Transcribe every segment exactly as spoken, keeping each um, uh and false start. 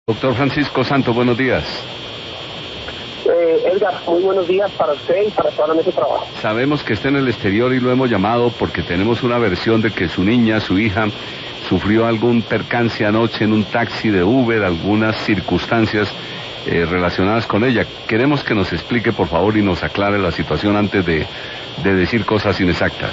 Doctor Francisco Santos, buenos días. Eh, Edgar, muy buenos días para usted y para toda la mesa de trabajo. Sabemos que está en el exterior y lo hemos llamado porque tenemos una versión de que su niña, su hija, sufrió algún percance anoche en un taxi de Uber, algunas circunstancias eh, relacionadas con ella. Queremos que nos explique, por favor, y nos aclare la situación antes de, de decir cosas inexactas.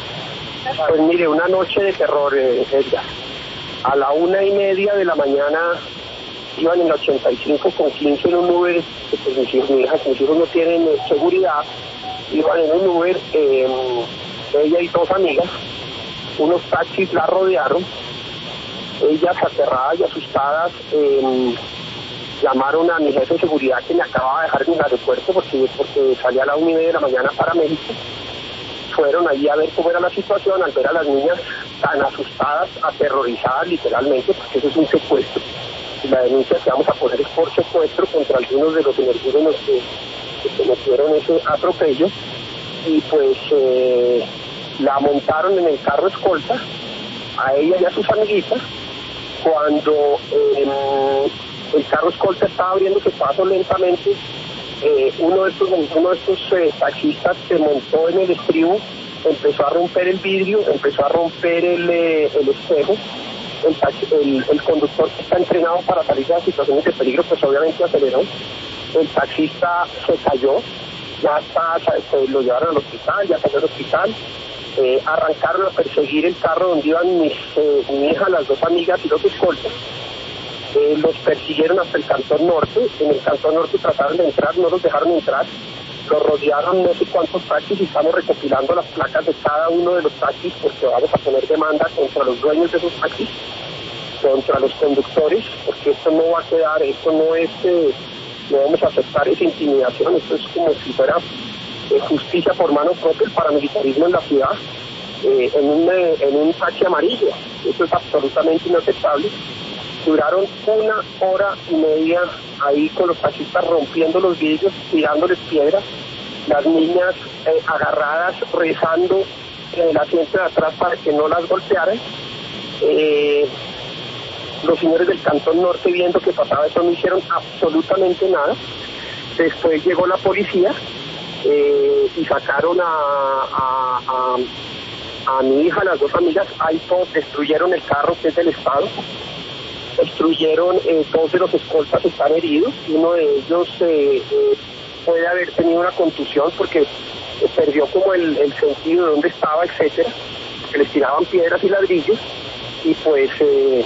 Pues mire, una noche de terror, eh, Edgar. A la una y media de la mañana iban en la ochenta y cinco con quince en un Uber, que pues mis hijos, mi hija, mis hijos no tienen eh, seguridad, iban en un Uber, eh, ella y dos amigas, unos taxis la rodearon, ellas aterradas y asustadas eh, llamaron a mi jefe de seguridad que me acababa de dejar en el aeropuerto porque, porque salía a la una y media de la mañana para México. Fueron allí a ver cómo era la situación, al ver a las niñas tan asustadas, aterrorizadas literalmente, porque eso es un secuestro. Y la denuncia que vamos a poner es por secuestro contra algunos de los energúmenos que, que cometieron ese atropello. Y pues eh, la montaron en el carro escolta, a ella y a sus amiguitas, cuando eh, el carro escolta estaba abriéndose paso lentamente. Eh, uno de estos, uno de estos eh, taxistas se montó en el estribo, empezó a romper el vidrio, empezó a romper el, eh, el espejo. El, taxi, el, el conductor que está entrenado para salir de las situaciones de peligro, pues obviamente aceleró. El taxista se cayó, ya está, se lo llevaron al hospital, ya salió al hospital. Eh, arrancaron a perseguir el carro donde iban mis, eh, mi hija, las dos amigas y los escoltas. Eh, los persiguieron hasta el Cantón Norte. En el Cantón Norte trataron de entrar, no los dejaron entrar. Los rodearon no sé cuántos taxis y estamos recopilando las placas de cada uno de los taxis porque vamos a poner demanda contra los dueños de esos taxis, contra los conductores, porque esto no va a quedar, esto no es, eh, no vamos a aceptar esa intimidación, esto es como si fuera eh, justicia por mano propia, el paramilitarismo en la ciudad, eh, en, un, eh, en un taxi amarillo. Esto es absolutamente inaceptable. Duraron una hora y media ahí con los taxistas rompiendo los vidrios, tirándoles piedras, las niñas eh, agarradas, rezando en el asiento de atrás para que no las golpearan. Eh, los señores del Cantón Norte, viendo que pasaba eso, no hicieron absolutamente nada. Después llegó la policía eh, y sacaron a, a, a, a mi hija, las dos amigas, ahí todos destruyeron el carro que es del Estado. Destruyeron, eh, dos de los escoltas están heridos, uno de ellos eh, eh, puede haber tenido una contusión porque eh, perdió como el, el sentido de dónde estaba, etcétera, que les tiraban piedras y ladrillos, y pues eh,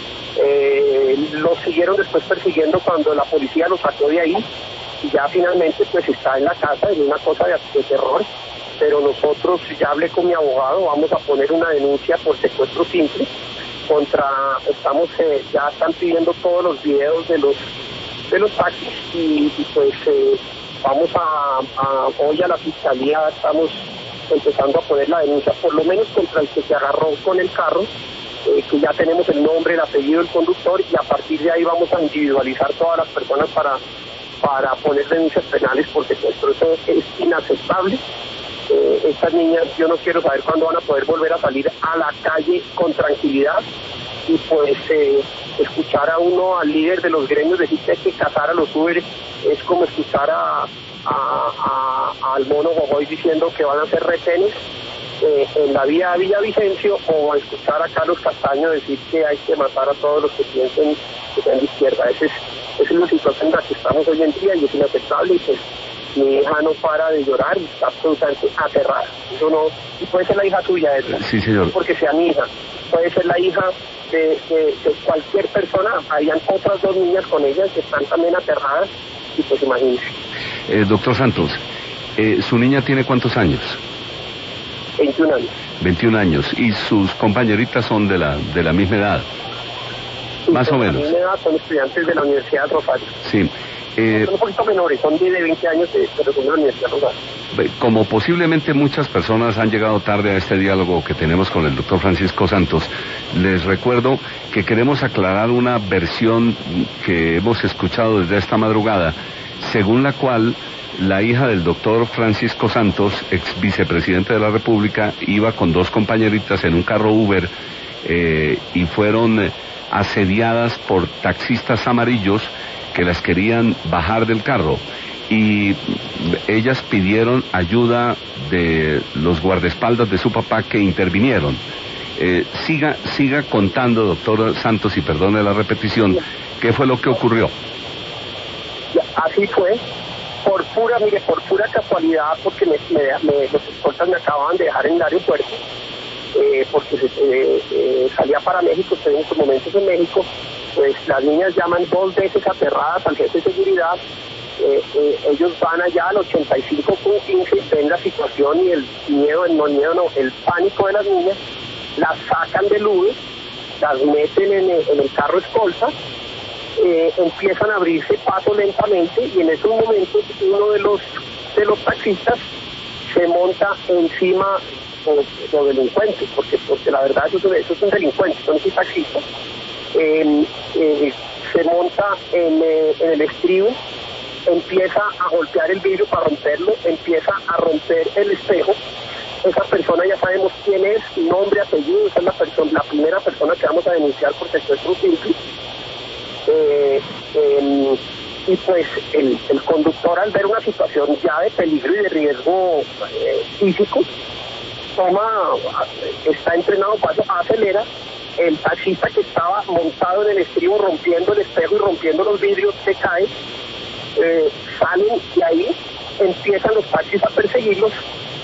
eh, los siguieron después persiguiendo cuando la policía los sacó de ahí, y ya finalmente pues está en la casa, en una cosa de, de terror, pero nosotros, ya hablé con mi abogado, vamos a poner una denuncia por secuestro simple, contra, estamos, eh, ya están pidiendo todos los videos de los de los taxis y, y pues eh, vamos a, a, hoy a la fiscalía estamos empezando a poner la denuncia, por lo menos contra el que se agarró con el carro, eh, que ya tenemos el nombre, el apellido del conductor, y a partir de ahí vamos a individualizar todas las personas para, para poner denuncias penales por secuestro. Eso es inaceptable. Eh, estas niñas, yo no quiero saber cuándo van a poder volver a salir a la calle con tranquilidad, y pues eh, escuchar a uno, al líder de los gremios, decir que hay que cazar a los Uber es como escuchar a, a, a, al mono Jojoy diciendo que van a ser retenes eh, en la vía de Villavicencio, o escuchar a Carlos Castaño decir que hay que matar a todos los que piensen que sean de izquierda. Esa es, esa es la situación en la que estamos hoy en día y es inaceptable, y pues mi hija no para de llorar y está absolutamente aterrada. Eso no, y puede ser la hija suya, Edgar, sí, señor. Porque sea mi hija, puede ser la hija de, de, de cualquier persona. Habían otras dos niñas con ellas que están también aterradas, y pues imagínense. Eh, doctor Santos, eh, ¿su niña tiene cuántos años? veintiún años. veintiún años, y sus compañeritas son de la de la misma edad, sí, más o menos. De la misma edad, son estudiantes de la Universidad de Rosario. Sí. Eh, son un poquito menores, son de veinte años, pero son de la Universidad de Rosario. Como posiblemente muchas personas han llegado tarde a este diálogo que tenemos con el doctor Francisco Santos, les recuerdo que queremos aclarar una versión que hemos escuchado desde esta madrugada, según la cual la hija del doctor Francisco Santos, ex vicepresidente de la República, iba con dos compañeritas en un carro Uber eh, y fueron eh, asediadas por taxistas amarillos que las querían bajar del carro. Y ellas pidieron ayuda de los guardaespaldas de su papá, que intervinieron. Eh, siga, siga contando, doctor Santos, y perdone la repetición, ¿qué fue lo que ocurrió? Así fue, por pura, mire, por pura casualidad, porque me, me, me, los escoltas me acababan de dejar en el aeropuerto, eh, porque eh, eh, salía para México, estoy en estos momentos en México. Pues las niñas llaman dos veces aterradas al jefe de seguridad. Eh, eh, ellos van allá al ochenta y cinco con quince, ven la situación y el miedo, no el miedo, no, el pánico de las niñas, las sacan del Uber, las meten en el, en el carro escolta, eh, empiezan a abrirse paso lentamente, y en esos momentos uno de los de los taxistas se monta encima de los delincuentes, porque, porque la verdad eso, eso es un delincuente, son esos taxistas. Eh, eh, se monta en, eh, en el estribo, empieza a golpear el vidrio para romperlo, empieza a romper el espejo. Esa persona ya sabemos quién es, nombre, apellido, esa es la persona, la primera persona que vamos a denunciar por secuestro simple. Eh, eh, y pues el, el conductor, al ver una situación ya de peligro y de riesgo eh, físico, toma, está entrenado, paso, acelera. El taxista que estaba montado en el estribo rompiendo el espejo y rompiendo los vidrios se cae. Eh, salen de ahí, empiezan los taxis a perseguirlos.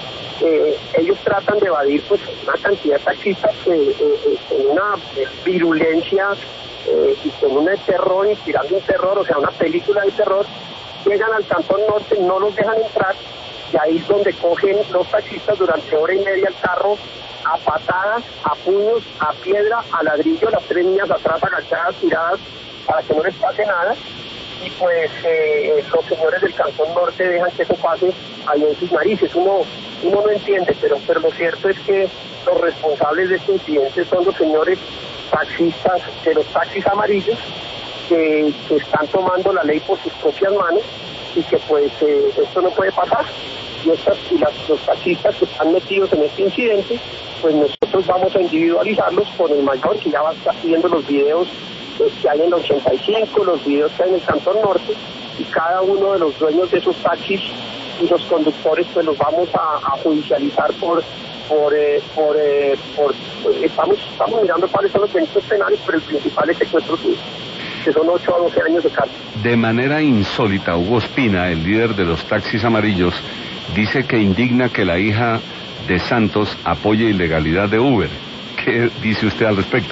Eh, ellos tratan de evadir pues una cantidad de taxistas eh, eh, con una eh, virulencia eh, y con un terror, inspirando un terror, o sea, una película de terror. Llegan al Cantón Norte, no los dejan entrar, y ahí es donde cogen los taxistas durante hora y media el carro, a patadas, a puños, a piedra, a ladrillo, las tres niñas atrás agachadas, tiradas, para que no les pase nada. Y pues eh, los señores del Cantón Norte dejan que eso pase ahí en sus narices. Uno, uno no entiende, pero, pero lo cierto es que los responsables de este incidente son los señores taxistas de los taxis amarillos, que, que están tomando la ley por sus propias manos, y que pues eh, esto no puede pasar. Y, estas, y las, los taxistas que están metidos en este incidente, pues nosotros vamos a individualizarlos con el mayor, que ya va a estar viendo los videos eh, que hay en el ochenta y cinco, los videos que hay en el Cantón Norte, y cada uno de los dueños de esos taxis y los conductores pues los vamos a, a judicializar por por eh, por, eh, por pues, estamos estamos mirando cuáles son los delitos penales, pero el principal es secuestro civil, que son ocho a doce años de cárcel. De manera insólita, Hugo Espina, el líder de los taxis amarillos, dice que indigna que la hija de Santos apoye ilegalidad de Uber. ¿Qué dice usted al respecto?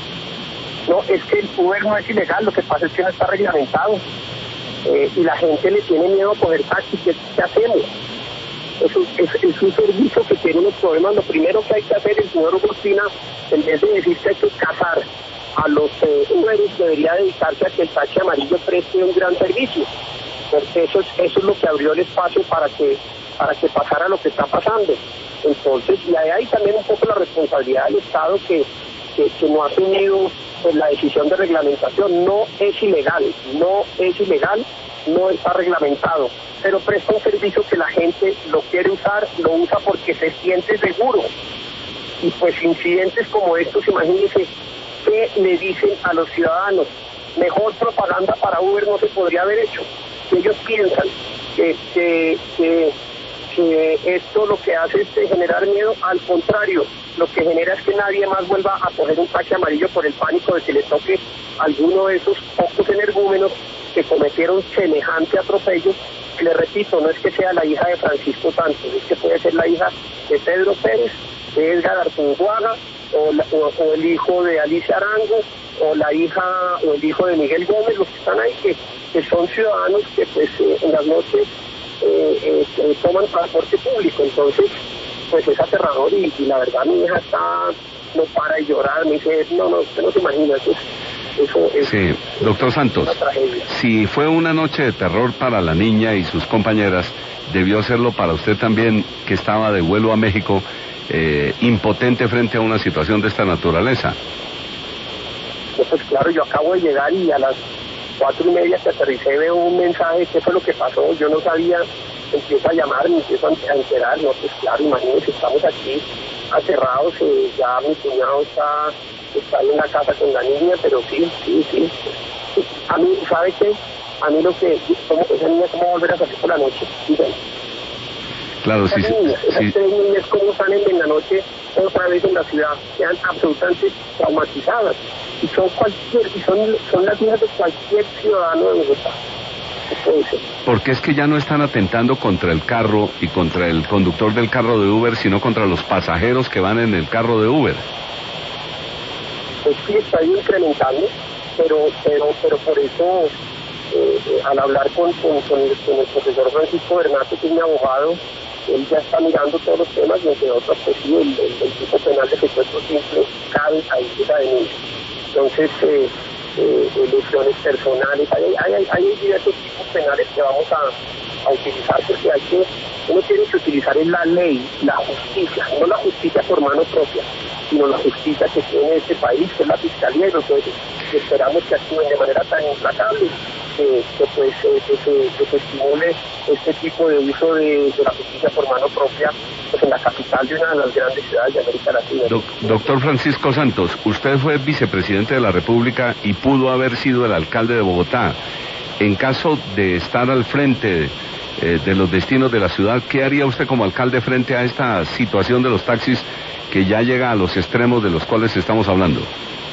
No, es que el Uber no es ilegal, lo que pasa es que no está reglamentado. Eh, y la gente le tiene miedo a coger taxi. ¿Qué, qué hacemos? Es un, es, es un servicio que tiene unos problemas. Lo primero que hay que hacer, el señor Hugo Espina, en vez de decir que hay que cazar a los eh, Uberos, debería dedicarse a que el taxi amarillo preste un gran servicio. Porque eso es, eso es lo que abrió el espacio para que para que pasara lo que está pasando. Entonces, y ahí hay también un poco la responsabilidad del Estado, que, que, que no ha asumido pues, la decisión de reglamentación. No es ilegal, no es ilegal, no está reglamentado, pero presta un servicio que la gente lo quiere usar, lo usa porque se siente seguro. Y pues incidentes como estos, imagínense, ¿qué le dicen a los ciudadanos? Mejor propaganda para Uber no se podría haber hecho. Ellos piensan que, que, que, que esto lo que hace es generar miedo. Al contrario, lo que genera es que nadie más vuelva a coger un taxi amarillo por el pánico de que le toque alguno de esos pocos energúmenos que cometieron semejante atropello. Y le repito, no es que sea la hija de Francisco Santos, es que puede ser la hija de Pedro Pérez, de Edgar Artunduaga, o, la, o, o el hijo de Alicia Arango, o la hija o el hijo de Miguel Gómez, los que están ahí, que, que son ciudadanos que pues eh, en las noches eh, eh, toman transporte público. Entonces pues es aterrador, y, y la verdad mi hija está, no para de llorar, me dice, no, no, usted no se imagina, eso, eso es, sí, doctor Santos, si fue una noche de terror para la niña y sus compañeras, debió serlo para usted también, que estaba de vuelo a México, eh, impotente frente a una situación de esta naturaleza. Pues claro, yo acabo de llegar y a las cuatro y media que aterricé veo un mensaje, ¿qué fue lo que pasó? Yo no sabía, empiezo a llamar, me empiezo a enterar, no, pues claro, imagínense, estamos aquí aterrados. Eh, ya mi cuñado está, está ahí en la casa con la niña, pero sí, sí, sí. sí. A mí, ¿sabe qué? A mí lo que, como esa niña, ¿cómo va a volver a salir por la noche? Díganme. Claro, sí, sí. Esas sí. tres niñas, ¿cómo salen en la noche otra vez en la ciudad? Quedan absolutamente traumatizadas. Y son cualquier, y son, son las hijas de cualquier ciudadano de Bogotá. Porque es que ya no están atentando contra el carro y contra el conductor del carro de Uber, sino contra los pasajeros que van en el carro de Uber. Pues sí, está incrementando, pero, pero, pero por eso, eh, al hablar con, con, con, el, con el profesor Francisco Bernato, que es mi abogado, él ya está mirando todos los temas, y entre otros, pues sí, el, el, el tipo penal de secuestro simple cabe ahí esa denuncia. Entonces, eh, eh, lesiones personales, hay, hay, hay, hay diversos tipos penales que vamos a, a utilizar, porque hay que, uno tiene que utilizar en la ley, la justicia, no la justicia por mano propia, sino la justicia que tiene este país, que es la Fiscalía y los jueces, que esperamos que actúen de manera tan implacable que, que pues eh, que, se, que se estimule este tipo de uso de, de la justicia por mano propia, pues en la capital de una de las grandes ciudades de América Latina. Doc, doctor Francisco Santos, usted fue vicepresidente de la República y pudo haber sido el alcalde de Bogotá. En caso de estar al frente eh, de los destinos de la ciudad, ¿qué haría usted como alcalde frente a esta situación de los taxis que ya llega a los extremos de los cuales estamos hablando?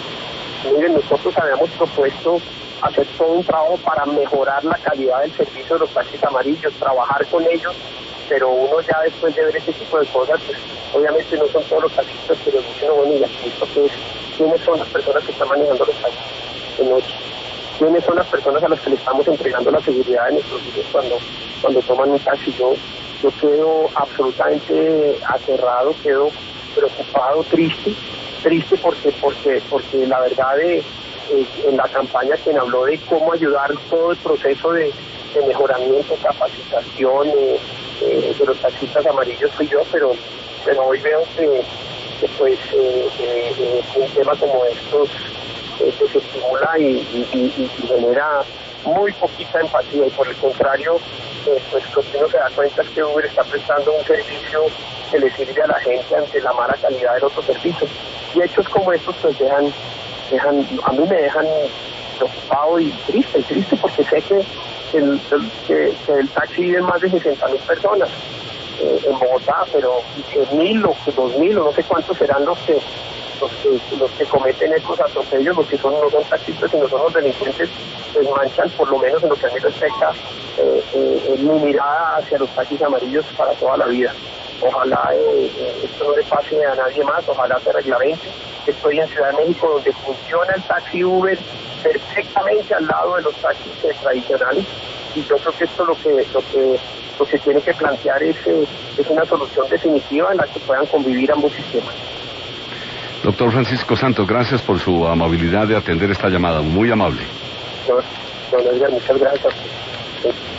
Miren, nosotros habíamos propuesto hacer todo un trabajo para mejorar la calidad del servicio de los taxis amarillos, trabajar con ellos, pero uno ya después de ver este tipo de cosas, pues obviamente no son todos los taxistas, pero dicen, bueno, y aquí esto que es, ¿quiénes son las personas que están manejando los taxis de noche? ¿Quiénes son las personas a las que le estamos entregando la seguridad de nuestros hijos cuando, cuando toman un taxi? Yo, yo quedo absolutamente aterrado, quedo preocupado, triste, triste porque, porque, porque la verdad de, eh, en la campaña quien habló de cómo ayudar todo el proceso de, de mejoramiento, capacitación eh, eh, de los taxistas amarillos fui yo, pero, pero hoy veo que, que pues eh, eh, eh, un tema como estos eh, desestimula y, y, y, y genera muy poquita empatía, y por el contrario, eh, pues lo que uno se da cuenta es que Uber está prestando un servicio que le sirve a la gente ante la mala calidad del otro servicio. Y hechos como estos pues dejan, dejan a mí me dejan preocupado y triste, triste porque sé que el, el, que, que el taxi vive más de sesenta mil personas eh, en Bogotá, pero mil o dos mil o no sé cuántos serán los que los que, los que cometen estos atropellos, los que son, no son taxistas sino son los delincuentes, pues manchan, por lo menos en lo que a mí respecta, eh, eh, mi mirada hacia los taxis amarillos para toda la vida. Ojalá eh, eh, esto no le pase a nadie más, ojalá se reglamente. Estoy en Ciudad de México, donde funciona el taxi Uber perfectamente al lado de los taxis eh, tradicionales, y yo creo que esto lo que lo que lo que tiene que plantear es, eh, es una solución definitiva en la que puedan convivir ambos sistemas. Doctor Francisco Santos, gracias por su amabilidad de atender esta llamada, muy amable. Don, don Edgar, muchas gracias a usted.